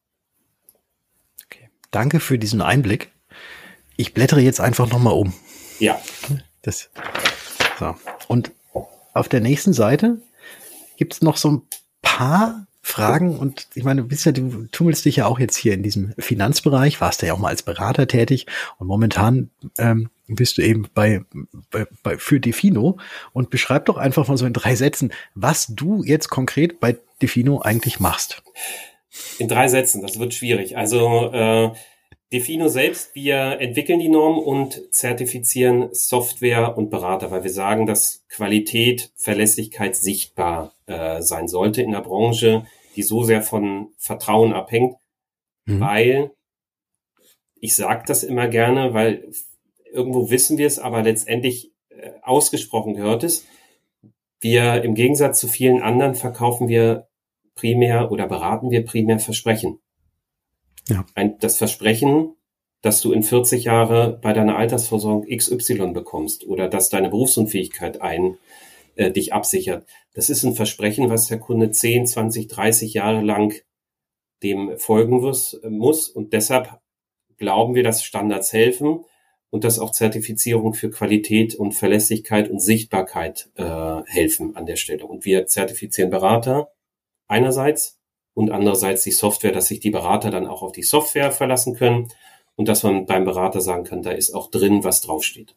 Okay. Danke für diesen Einblick. Ich blättere jetzt einfach nochmal um. Ja. Das, so. Und auf der nächsten Seite gibt es noch so ein paar fragen, und ich meine, du bist ja, du tummelst dich ja auch jetzt hier in diesem Finanzbereich, warst ja auch mal als Berater tätig und momentan ähm, bist du eben bei, bei, bei für Defino, und beschreib doch einfach mal so in drei Sätzen, was du jetzt konkret bei Defino eigentlich machst. In drei Sätzen, das wird schwierig. Also äh, Defino selbst, wir entwickeln die Norm und zertifizieren Software und Berater, weil wir sagen, dass Qualität, Verlässlichkeit sichtbar äh, sein sollte in der Branche, die so sehr von Vertrauen abhängt, mhm. weil, ich sage das immer gerne, weil irgendwo wissen wir es, aber letztendlich äh, ausgesprochen gehört es, wir im Gegensatz zu vielen anderen verkaufen wir primär oder beraten wir primär Versprechen. Ja. Ein, das Versprechen, dass du in vierzig Jahre bei deiner Altersvorsorge X Y bekommst oder dass deine Berufsunfähigkeit ein, äh, dich absichert. Das ist ein Versprechen, was der Kunde zehn, zwanzig, dreißig Jahre lang dem folgen muss, muss. Und deshalb glauben wir, dass Standards helfen und dass auch Zertifizierung für Qualität und Verlässlichkeit und Sichtbarkeit äh, helfen an der Stelle. Und wir zertifizieren Berater einerseits und andererseits die Software, dass sich die Berater dann auch auf die Software verlassen können und dass man beim Berater sagen kann, da ist auch drin, was draufsteht.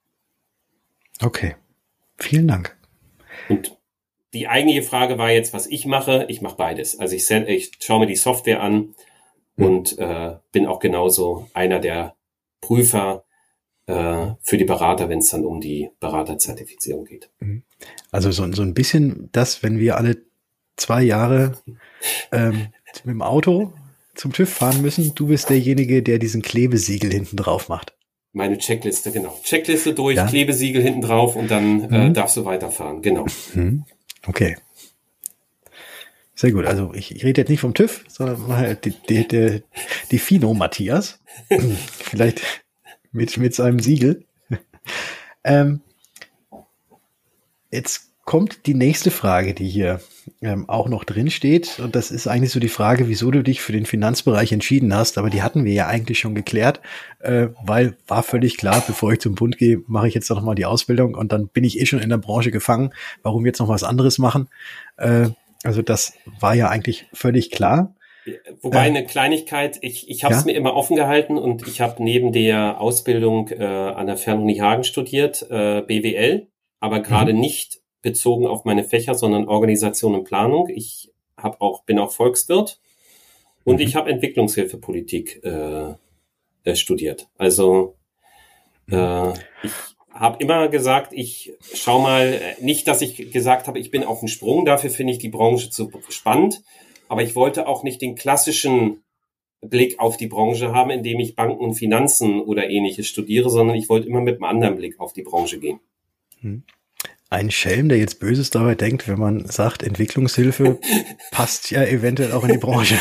Okay, vielen Dank. Und die eigentliche Frage war jetzt, was ich mache. Ich mache beides. Also ich, ich schaue mir die Software an mhm. und äh, bin auch genauso einer der Prüfer äh, für die Berater, wenn es dann um die Beraterzertifizierung geht. Also so, so ein bisschen das, wenn wir alle zwei Jahre ähm, mit dem Auto zum TÜV fahren müssen, du bist derjenige, der diesen Klebesiegel hinten drauf macht. Meine Checkliste, genau. Checkliste durch, ja. Klebesiegel hinten drauf und dann mhm. äh, darfst du weiterfahren, genau. Mhm. Okay. Sehr gut, also ich, ich rede jetzt nicht vom TÜV, sondern halt die, die, die, die Fino Matthias. Vielleicht mit, mit seinem Siegel. ähm, jetzt kommt die nächste Frage, die hier ähm, auch noch drin steht. Und das ist eigentlich so die Frage, wieso du dich für den Finanzbereich entschieden hast. Aber die hatten wir ja eigentlich schon geklärt, äh, weil war völlig klar, bevor ich zum Bund gehe, mache ich jetzt noch mal die Ausbildung und dann bin ich eh schon in der Branche gefangen. Warum jetzt noch was anderes machen? Äh, also das war ja eigentlich völlig klar. Wobei eine Kleinigkeit, ich, ich habe es ja? mir immer offen gehalten und ich habe neben der Ausbildung äh, an der Fernuni Hagen studiert, äh, B W L, aber gerade mhm. nicht bezogen auf meine Fächer, sondern Organisation und Planung. Ich hab auch bin auch Volkswirt und mhm. ich habe Entwicklungshilfepolitik äh, äh, studiert. Also äh, ich habe immer gesagt, ich schau mal, nicht, dass ich gesagt habe, ich bin auf dem Sprung, dafür finde ich die Branche zu spannend, aber ich wollte auch nicht den klassischen Blick auf die Branche haben, indem ich Banken und Finanzen oder Ähnliches studiere, sondern ich wollte immer mit einem anderen Blick auf die Branche gehen. Mhm. Ein Schelm, der jetzt Böses dabei denkt, wenn man sagt, Entwicklungshilfe passt ja eventuell auch in die Branche.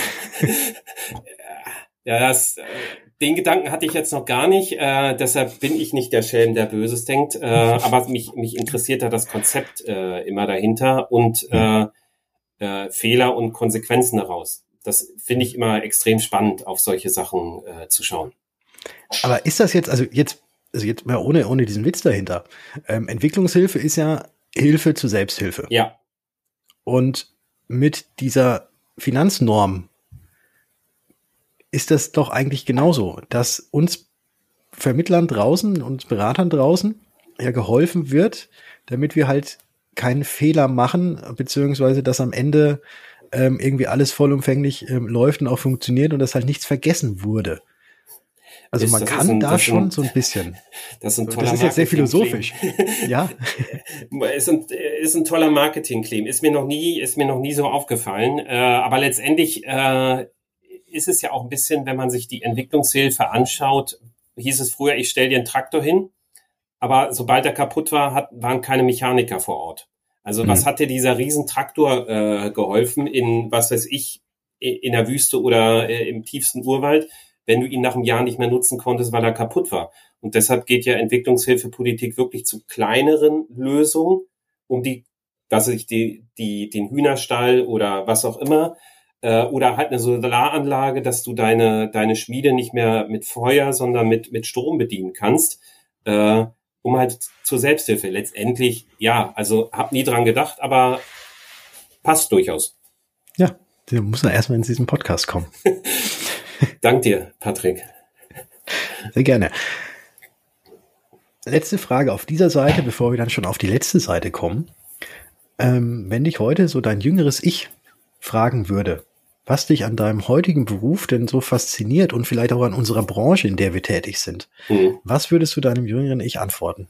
Ja, das, den Gedanken hatte ich jetzt noch gar nicht. Äh, deshalb bin ich nicht der Schelm, der Böses denkt. Äh, aber mich, mich interessiert da das Konzept äh, immer dahinter und äh, äh, Fehler und Konsequenzen daraus. Das finde ich immer extrem spannend, auf solche Sachen äh, zu schauen. Aber ist das jetzt, also jetzt Also jetzt mal ohne, ohne diesen Witz dahinter. Ähm, Entwicklungshilfe ist ja Hilfe zur Selbsthilfe. Ja. Und mit dieser Finanznorm ist das doch eigentlich genauso, dass uns Vermittlern draußen, uns Beratern draußen ja geholfen wird, damit wir halt keinen Fehler machen, beziehungsweise dass am Ende ähm, irgendwie alles vollumfänglich ähm, läuft und auch funktioniert und dass halt nichts vergessen wurde. Also ist, man kann ein, da schon ein, so ein bisschen. Das ist ein toller Das ist jetzt sehr philosophisch. Ja. ist, ein, ist ein toller Marketing-Claim. Ist mir noch nie, ist mir noch nie so aufgefallen. Äh, aber letztendlich äh, ist es ja auch ein bisschen, wenn man sich die Entwicklungshilfe anschaut, hieß es früher, ich stell dir einen Traktor hin. Aber sobald er kaputt war, hat, waren keine Mechaniker vor Ort. Also mhm. was hat dir dieser Riesentraktor äh, geholfen in, was weiß ich, in der Wüste oder äh, im tiefsten Urwald, wenn du ihn nach einem Jahr nicht mehr nutzen konntest, weil er kaputt war. Und deshalb geht ja Entwicklungshilfepolitik wirklich zu kleineren Lösungen, um die, was weiß ich, die, die, den Hühnerstall oder was auch immer, äh, oder halt eine Solaranlage, dass du deine, deine Schmiede nicht mehr mit Feuer, sondern mit, mit Strom bedienen kannst, äh, um halt zur Selbsthilfe. Letztendlich, ja, also hab nie dran gedacht, aber passt durchaus. Ja, Der muss ja erstmal in diesen Podcast kommen. Dank dir, Patrick. Sehr gerne. Letzte Frage auf dieser Seite, bevor wir dann schon auf die letzte Seite kommen. Ähm, wenn dich heute so dein jüngeres Ich fragen würde, was dich an deinem heutigen Beruf denn so fasziniert und vielleicht auch an unserer Branche, in der wir tätig sind, mhm. was würdest du deinem jüngeren Ich antworten?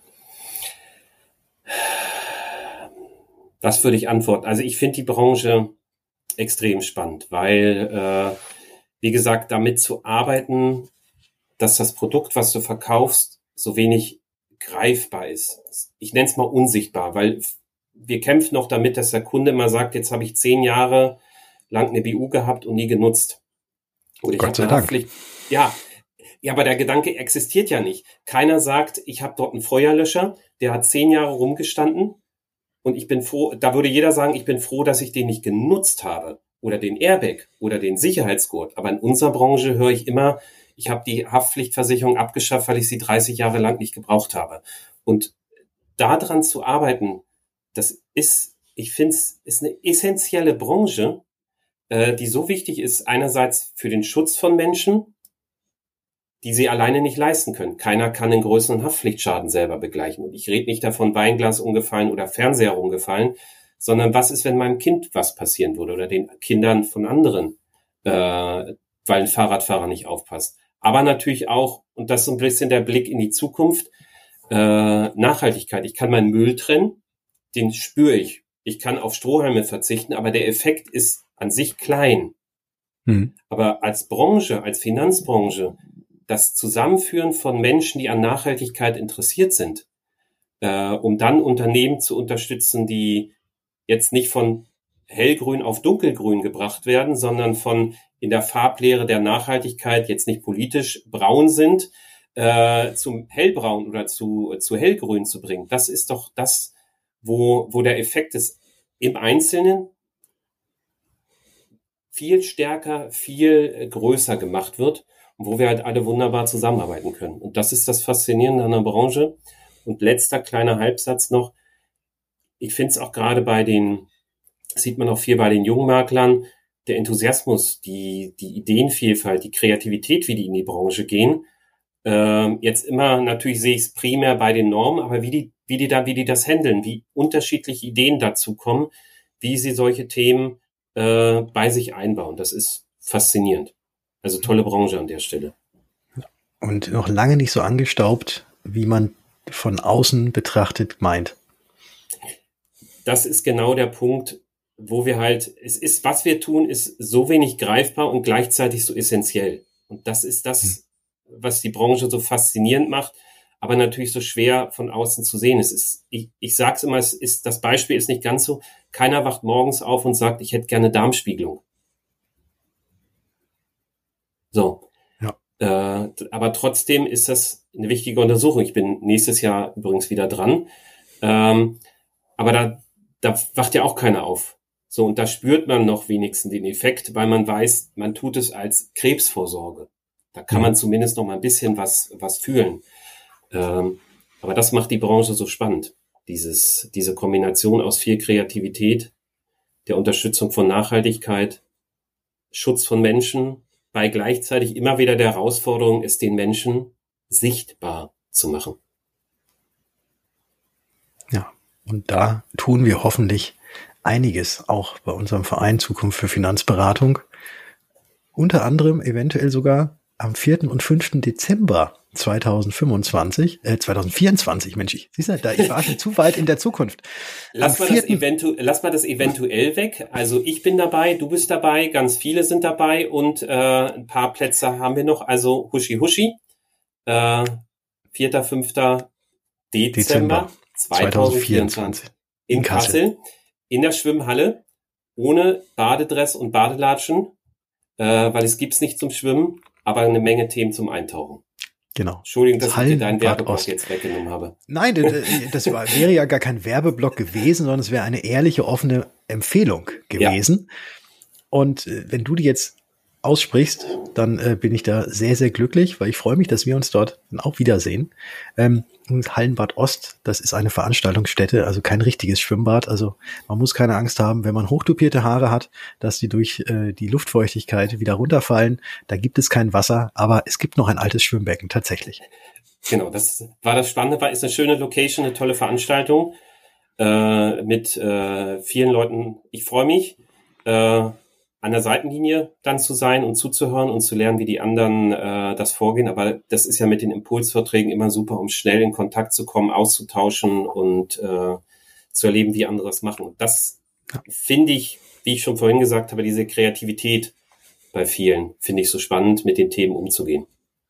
Was würde ich antworten? Also ich finde die Branche extrem spannend, weil, äh, wie gesagt, damit zu arbeiten, dass das Produkt, was du verkaufst, so wenig greifbar ist. Ich nenne es mal unsichtbar, weil wir kämpfen noch damit, dass der Kunde immer sagt, jetzt habe ich zehn Jahre lang eine B U gehabt und nie genutzt. Oder ich Gott sei Dank. Ja, ja, aber der Gedanke existiert ja nicht. Keiner sagt, ich habe dort einen Feuerlöscher, der hat zehn Jahre rumgestanden und ich bin froh, da würde jeder sagen, ich bin froh, dass ich den nicht genutzt habe. Oder den Airbag oder den Sicherheitsgurt. Aber in unserer Branche höre ich immer, ich habe die Haftpflichtversicherung abgeschafft, weil ich sie dreißig Jahre lang nicht gebraucht habe. Und daran zu arbeiten, das ist, ich finde es, ist eine essentielle Branche, äh, die so wichtig ist, einerseits für den Schutz von Menschen, die sie alleine nicht leisten können. Keiner kann einen größeren Haftpflichtschaden selber begleichen. Und ich rede nicht davon, Weinglas umgefallen oder Fernseher umgefallen, sondern was ist, wenn meinem Kind was passieren würde oder den Kindern von anderen, äh, weil ein Fahrradfahrer nicht aufpasst. Aber natürlich auch, und das ist so ein bisschen der Blick in die Zukunft, äh, Nachhaltigkeit. Ich kann meinen Müll trennen, den spüre ich. Ich kann auf Strohhalme verzichten, aber der Effekt ist an sich klein. Hm. Aber als Branche, als Finanzbranche, das Zusammenführen von Menschen, die an Nachhaltigkeit interessiert sind, äh, um dann Unternehmen zu unterstützen, die jetzt nicht von hellgrün auf dunkelgrün gebracht werden, sondern von in der Farblehre der Nachhaltigkeit jetzt nicht politisch braun sind, äh, zum hellbraun oder zu, zu hellgrün zu bringen. Das ist doch das, wo, wo der Effekt ist im Einzelnen viel stärker, viel größer gemacht wird und wo wir halt alle wunderbar zusammenarbeiten können. Und das ist das Faszinierende an der Branche. Und letzter kleiner Halbsatz noch. Ich finde es auch gerade bei den, sieht man auch viel bei den Jungmaklern, der Enthusiasmus, die, die Ideenvielfalt, die Kreativität, wie die in die Branche gehen. Ähm, jetzt immer, natürlich sehe ich es primär bei den Normen, aber wie die, wie die da, wie die das handeln, wie unterschiedliche Ideen dazu kommen, wie sie solche Themen äh, bei sich einbauen. Das ist faszinierend. Also tolle Branche an der Stelle. Und noch lange nicht so angestaubt, wie man von außen betrachtet meint. Das ist genau der Punkt, wo wir halt, es ist, was wir tun, ist so wenig greifbar und gleichzeitig so essentiell. Und das ist das, was die Branche so faszinierend macht, aber natürlich so schwer von außen zu sehen. Es ist, ich, ich sag's immer, es ist, das Beispiel ist nicht ganz so, keiner wacht morgens auf und sagt, ich hätte gerne Darmspiegelung. So. Ja. Äh, aber trotzdem ist das eine wichtige Untersuchung. Ich bin nächstes Jahr übrigens wieder dran. Ähm, aber da, da wacht ja auch keiner auf. So, und da spürt man noch wenigstens den Effekt, weil man weiß, man tut es als Krebsvorsorge. Da kann man zumindest noch mal ein bisschen was, was fühlen. Ähm, aber das macht die Branche so spannend. Dieses, diese Kombination aus viel Kreativität, der Unterstützung von Nachhaltigkeit, Schutz von Menschen, bei gleichzeitig immer wieder der Herausforderung ist, den Menschen sichtbar zu machen. Ja, und da tun wir hoffentlich einiges, auch bei unserem Verein Zukunft für Finanzberatung. Unter anderem eventuell sogar am vierten und fünften Dezember zweitausendfünfundzwanzig, äh, zweitausendvierundzwanzig, Mensch, ich, siehst du, da, ich war schon zu weit in der Zukunft. Lass mal, das eventu- lass mal das eventuell weg. Also ich bin dabei, du bist dabei, ganz viele sind dabei und äh, ein paar Plätze haben wir noch. Also Huschi Huschi, äh, vierter, fünfter Dezember, Dezember zweitausendvierundzwanzig in, in Kassel. Kassel, in der Schwimmhalle, ohne Badedress und Badelatschen, äh, weil es gibt's nicht zum Schwimmen, aber eine Menge Themen zum Eintauchen. Genau. Entschuldigung, dass Hallen, ich dir deinen Werbeblock jetzt weggenommen habe. Nein, das war, wäre ja gar kein Werbeblock gewesen, sondern es wäre eine ehrliche, offene Empfehlung gewesen. Ja. Und wenn du dir jetzt aussprichst, dann äh, bin ich da sehr, sehr glücklich, weil ich freue mich, dass wir uns dort dann auch wiedersehen. Ähm, Hallenbad Ost, das ist eine Veranstaltungsstätte, also kein richtiges Schwimmbad. Also man muss keine Angst haben, wenn man hochtopierte Haare hat, dass die durch äh, die Luftfeuchtigkeit wieder runterfallen. Da gibt es kein Wasser, aber es gibt noch ein altes Schwimmbecken tatsächlich. Genau, das war das Spannende, war ist eine schöne Location, eine tolle Veranstaltung äh, mit äh, vielen Leuten. Ich freue mich, äh, an der Seitenlinie dann zu sein und zuzuhören und zu lernen, wie die anderen äh, das vorgehen. Aber das ist ja mit den Impulsvorträgen immer super, um schnell in Kontakt zu kommen, auszutauschen und äh, zu erleben, wie andere das machen. Und das finde ich, wie ich schon vorhin gesagt habe, diese Kreativität bei vielen, finde ich so spannend, mit den Themen umzugehen.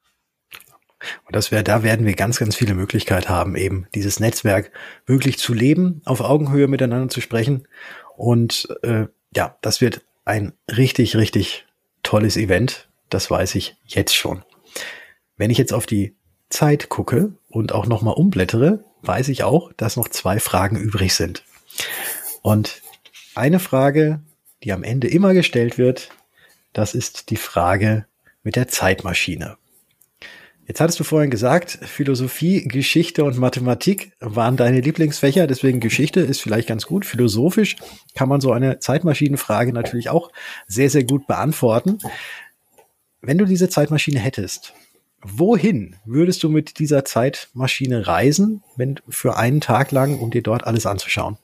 Und das wäre, da werden wir ganz, ganz viele Möglichkeiten haben, eben dieses Netzwerk wirklich zu leben, auf Augenhöhe miteinander zu sprechen. Und äh, ja, das wird ein richtig, richtig tolles Event. Das weiß ich jetzt schon. Wenn ich jetzt auf die Zeit gucke und auch nochmal umblättere, weiß ich auch, dass noch zwei Fragen übrig sind. Und eine Frage, die am Ende immer gestellt wird, das ist die Frage mit der Zeitmaschine. Jetzt hattest du vorhin gesagt, Philosophie, Geschichte und Mathematik waren deine Lieblingsfächer, deswegen Geschichte ist vielleicht ganz gut. Philosophisch kann man so eine Zeitmaschinenfrage natürlich auch sehr, sehr gut beantworten. Wenn du diese Zeitmaschine hättest, wohin würdest du mit dieser Zeitmaschine reisen, wenn für einen Tag lang, um dir dort alles anzuschauen?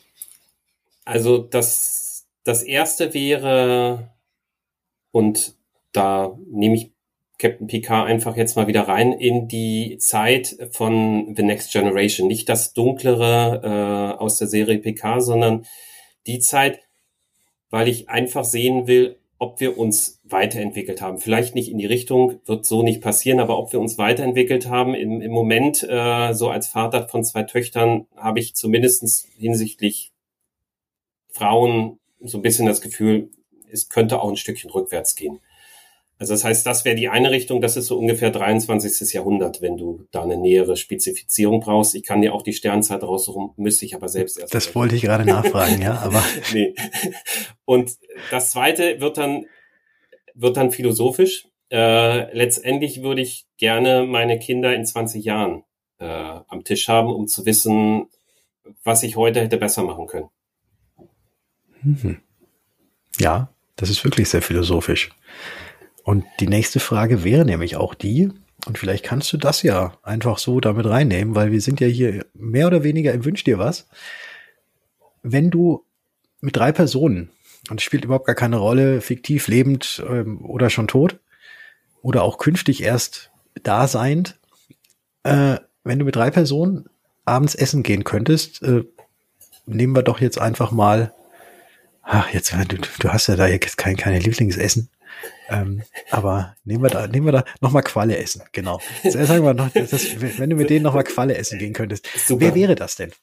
Also das, das erste wäre, und da nehme ich Captain Picard einfach jetzt mal wieder rein in die Zeit von The Next Generation. Nicht das Dunklere äh, aus der Serie Picard, sondern die Zeit, weil ich einfach sehen will, ob wir uns weiterentwickelt haben. Vielleicht nicht in die Richtung, wird so nicht passieren, aber ob wir uns weiterentwickelt haben. Im, im Moment, äh, so als Vater von zwei Töchtern, habe ich zumindest hinsichtlich Frauen so ein bisschen das Gefühl, es könnte auch ein Stückchen rückwärts gehen. Also das heißt, das wäre die eine Richtung, das ist so ungefähr dreiundzwanzigstes Jahrhundert, wenn du da eine nähere Spezifizierung brauchst. Ich kann dir auch die Sternzeit raussuchen, müsste ich aber selbst erst. Das wollte ich gerade nachfragen, ja, aber. Nee. Und das zweite wird dann, wird dann philosophisch. Äh, letztendlich würde ich gerne meine Kinder in zwanzig Jahren äh, am Tisch haben, um zu wissen, was ich heute hätte besser machen können. Mhm. Ja, das ist wirklich sehr philosophisch. Und die nächste Frage wäre nämlich auch die, und vielleicht kannst du das ja einfach so damit reinnehmen, weil wir sind ja hier mehr oder weniger im Wünsch dir was. Wenn du mit drei Personen, und es spielt überhaupt gar keine Rolle, fiktiv, lebend ähm, oder schon tot, oder auch künftig erst da seiend, äh, wenn du mit drei Personen abends essen gehen könntest, äh, nehmen wir doch jetzt einfach mal, ach, jetzt, du, du hast ja da jetzt kein, keine Lieblingsessen. Ähm, aber nehmen wir da, nehmen wir da nochmal Qualle essen, genau. Sagen wir noch, das, wenn du mit denen nochmal Qualle essen gehen könntest. Super. Wer wäre das denn?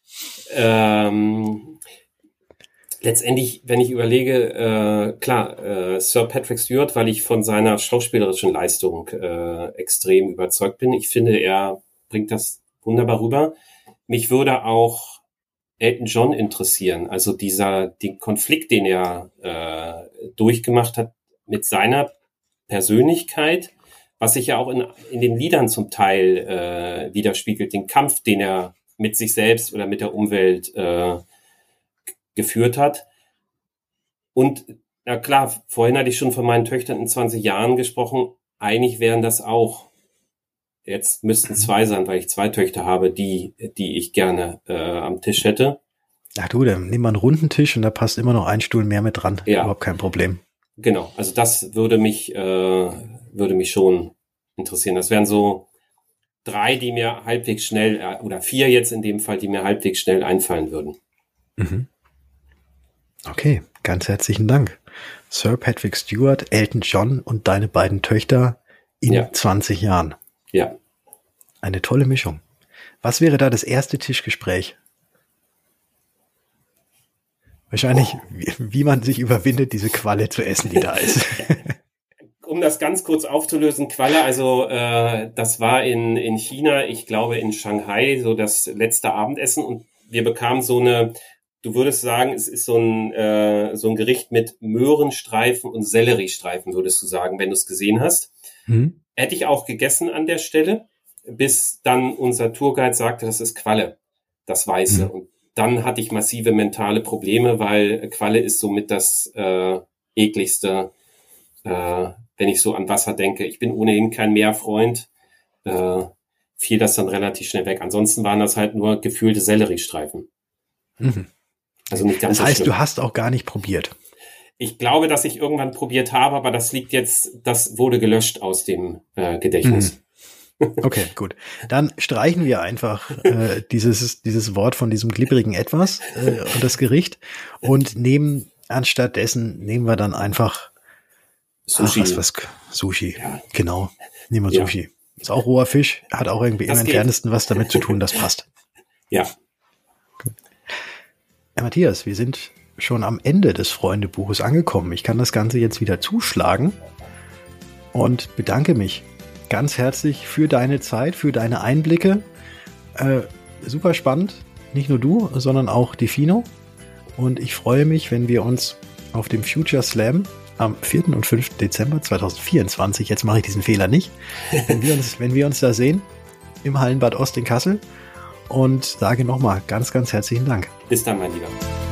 Ähm, letztendlich, wenn ich überlege, äh, klar, äh, Sir Patrick Stewart, weil ich von seiner schauspielerischen Leistung äh, extrem überzeugt bin. Ich finde, er bringt das wunderbar rüber. Mich würde auch Elton John interessieren, also dieser, den Konflikt, den er äh, durchgemacht hat, mit seiner Persönlichkeit, was sich ja auch in, in den Liedern zum Teil äh, widerspiegelt, den Kampf, den er mit sich selbst oder mit der Umwelt äh, geführt hat. Und na klar, vorhin hatte ich schon von meinen Töchtern in zwanzig Jahren gesprochen, eigentlich wären das auch, jetzt müssten zwei sein, weil ich zwei Töchter habe, die, die ich gerne äh, am Tisch hätte. Ach du, dann nimm mal einen runden Tisch und da passt immer noch ein Stuhl mehr mit dran. Ja. Überhaupt kein Problem. Genau, also das würde mich, äh, würde mich schon interessieren. Das wären so drei, die mir halbwegs schnell, äh, oder vier jetzt in dem Fall, die mir halbwegs schnell einfallen würden. Mhm. Okay, ganz herzlichen Dank. Sir Patrick Stewart, Elton John und deine beiden Töchter in ja. zwanzig Jahren. Ja. Eine tolle Mischung. Was wäre da das erste Tischgespräch? Wahrscheinlich, wie, wie man sich überwindet, diese Qualle zu essen, die da ist. Um das ganz kurz aufzulösen, Qualle, also äh, das war in, in China, ich glaube in Shanghai, so das letzte Abendessen und wir bekamen so eine du würdest sagen, es ist so ein, äh, so ein Gericht mit Möhrenstreifen und Selleriestreifen, würdest du sagen, wenn du es gesehen hast. Mhm. Hätte ich auch gegessen an der Stelle, bis dann unser Tourguide sagte, das ist Qualle, das Weiße. Mhm. Und dann hatte ich massive mentale Probleme, weil Qualle ist somit das äh, ekligste, äh, wenn ich so an Wasser denke. Ich bin ohnehin kein Meerfreund, äh, fiel das dann relativ schnell weg. Ansonsten waren das halt nur gefühlte Selleriestreifen. Mhm. Also nicht ganz das heißt, so schlimm. Du hast auch gar nicht probiert. Ich glaube, dass ich irgendwann probiert habe, aber das liegt jetzt, das wurde gelöscht aus dem äh, Gedächtnis. Mhm. Okay, gut. Dann streichen wir einfach äh, dieses dieses Wort von diesem glibberigen Etwas äh, und das Gericht und nehmen anstatt dessen nehmen wir dann einfach Sushi. Ach, was, was, Sushi, ja. Genau. Nehmen wir Sushi. Ja. Ist auch roher Fisch, hat auch irgendwie das im geht. Entferntesten was damit zu tun, das passt. Ja. Ja, Matthias, wir sind schon am Ende des Freundebuches angekommen. Ich kann das Ganze jetzt wieder zuschlagen und bedanke mich ganz herzlich für deine Zeit, für deine Einblicke. Äh, super spannend. Nicht nur du, sondern auch die Fino. Und ich freue mich, wenn wir uns auf dem Future Slam am vierten und fünften Dezember zweitausendvierundzwanzig, jetzt mache ich diesen Fehler nicht, wenn wir uns, wenn wir uns da sehen, im Hallenbad Ost in Kassel. Und sage nochmal ganz, ganz herzlichen Dank. Bis dann, mein Lieber.